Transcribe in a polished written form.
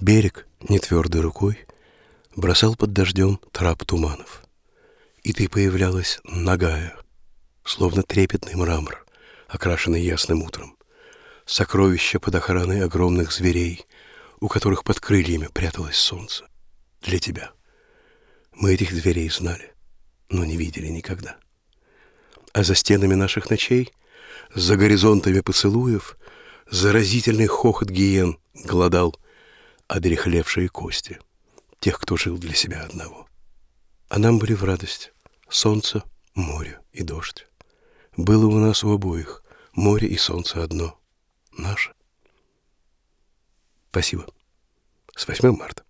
Берег нетвердой рукой бросал под дождем трап туманов, и ты появлялась нагая, словно трепетный мрамор, окрашенный ясным утром, сокровище под охраной огромных зверей, у которых под крыльями пряталось солнце. Для тебя. Мы этих зверей знали, но не видели никогда. А за стенами наших ночей, за горизонтами поцелуев, заразительный хохот гиен голодал одряхлевшие кости тех, кто жил для себя одного. А нам были в радость солнце, море и дождь. Было у нас у обоих море и солнце одно, наше. Спасибо. С 8 марта.